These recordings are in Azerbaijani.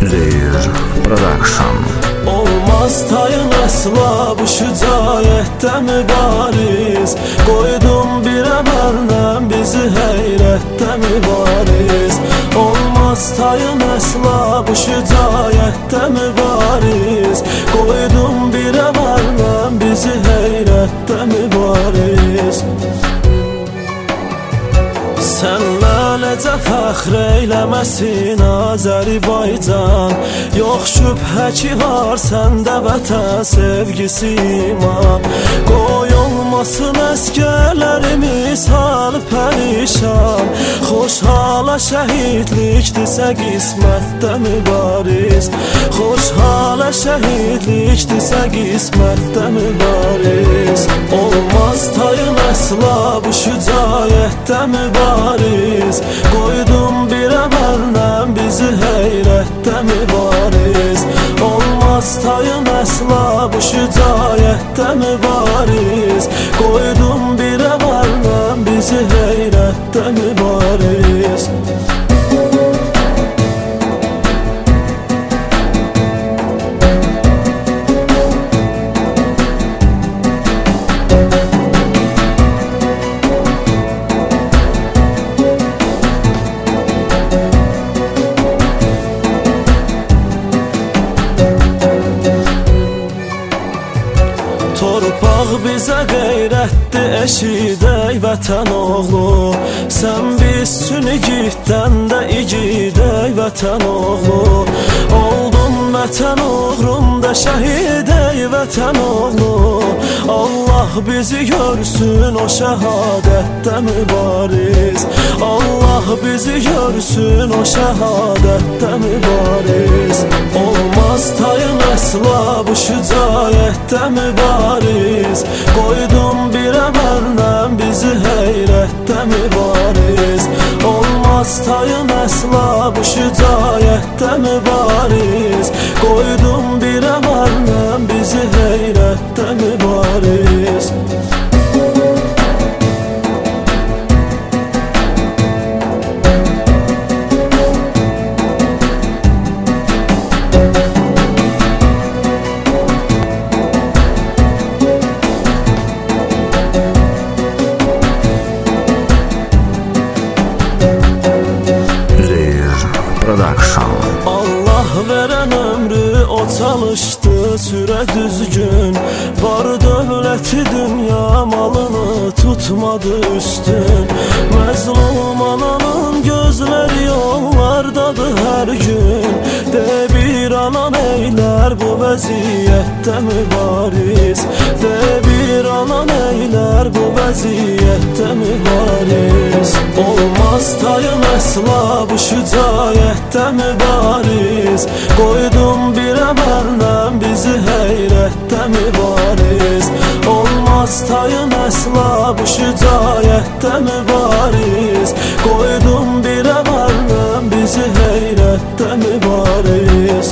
Reyr Production. Olmaz tayın əsla bu şücaətdə mübariz, qoydum bir əməllə bizi heyrətdə mübariz. Olmaz tayın əsla bu şücaətdə mübariz, qoydum bir əməllə bizi heyrətdə mübariz. Sən lələcə fəxr eyləməsin Azərbaycan, yox şübhə ki var səndə vətən sevgisi iman. Qoy olmasın əskərlərimiz hal pərişan, xoşhala şəhidlikdirsə qismətdə mübariz. Xoşhala şəhidlikdirsə qismətdə mübariz. Olmaz tayın əsla bu şücaətdə mübariz, qoydum bir əməllə bizi heyrətdə mübariz. Olmaz tayın əsla bu şücaətdə mübariz, qoydum bir əməllə bizi heyrətdə mübariz. Torpaq bizə qeyrətdir, eşidək vətən oğlu. Sən biz üçün igiddən də igidək vətən oğlu. Oldun vətən uğrunda şəhidək vətən oğlu. Allah bizi görsün o şəhadətdə mübariz. Allah bizi görsün o şəhadətdə mübariz. Olmaz tayın əsla bu şücaətdə mübariz, qoydum bir əməllə bizi heyrətdə mübariz. Olmaz tayın əsla bu şücaətdə mübariz, qoydum bir əməllə bizi heyrətdə mübariz. Allah verən ömrü o çalışdı sürə düzgün, var dövləti dünya malını tutmadı üstün. Məzlum ananın gözləri yollardadır hər gün, de bir anan eylər bu vəziyyətdə mübariz. De bir anan eylər bu vəziyyətdə mübariz. Olmaz tayın əsla bu şücaətdə mübariz, qoydum bir əməllə bizi heyrətdə mübariz. Olmaz tayın əsla bu şücaətdə mübariz, qoydum bir əməllə bizi heyrətdə mübariz.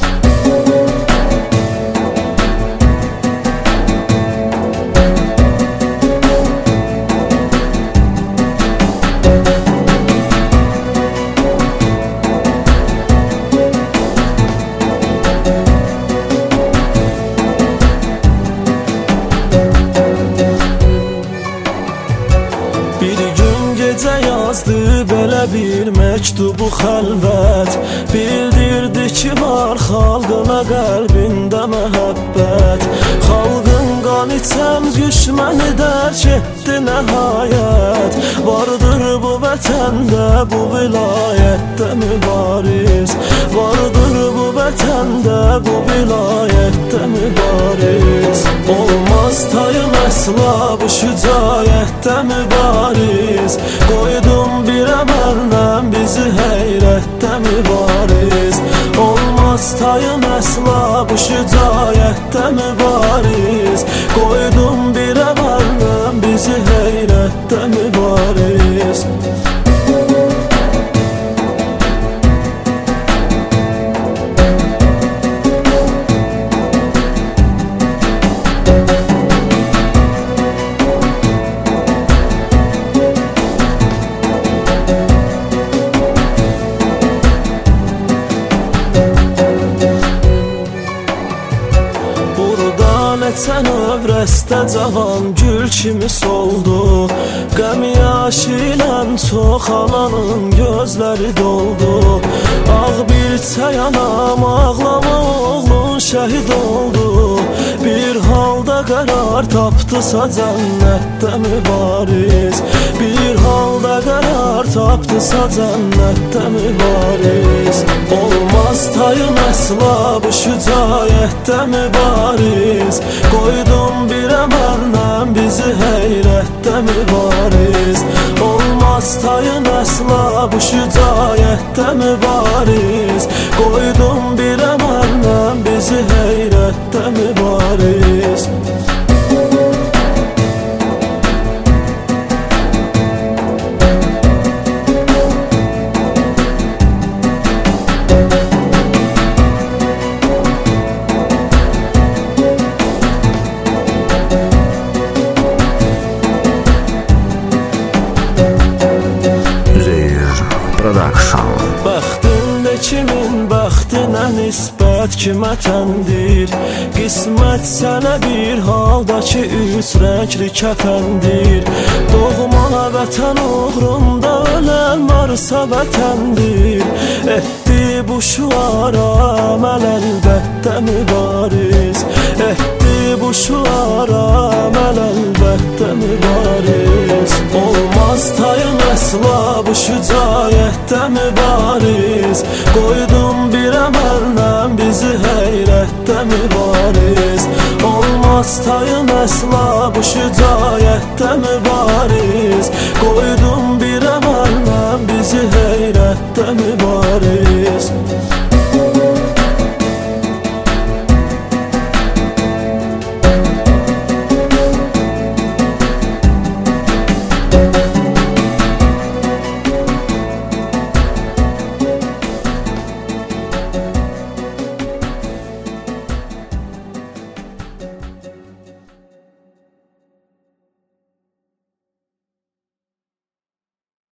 Gecə yazdı belə bir məktubu xəlvət, bildirdi ki var xalqına qəlbində məhəbbət. Xalqın qan içən düşməni dərk etdi nəhayət, vardır bu vətəndə bu vilayətdə mübariz. Vardır bu vətəndə bu vilayətdə mübariz. Olmaz tayın əsla bu şücaətdə mübariz, qoydum bir əməllə bizi heyrətdə mübariz. Olmaz tayın əsla bu şücaətdə mübariz, qoydum bir əməllə bizi heyrətdə mübariz. Vətən övrəstə cavan gül kimi soldu, qəm yaşı ilə çoxalanın gözləri doldu. Ağ bir çayanam ağlama oğlun şəhid oldu, bir halda qərar tapdısa cənnətdə mübariz, bir halda qərar tapdısa cənnətdə mübariz. Olmaz tayın əsla bu şücaətdə mübariz, qoydum bir əməllə bizi heyrətdə mübariz. Olmaz tayın əsla bu şücaətdə mübariz, qoydum bir əməllə bizi heyrətdə mübariz. Production. Bəxtində kimin bəxtinə nisbət kimə təndir, qismət sənə bir halda ki üç rəngli kəfəndir. Doğma vətən uğrunda ölən varsa vətəndir, etdi bu şüara əməl əlbəttə mübariz, etdi bu şüara əməl əlbəttə mübariz. Olmaz tayın əsla bu şücaətdə mübariz, qoydum bir əməllə bizi heyrətdə mübariz. Olmaz tayın əsla bu şücaətdə mübariz, qoydum bir əməllə bizi heyrətdə mübariz.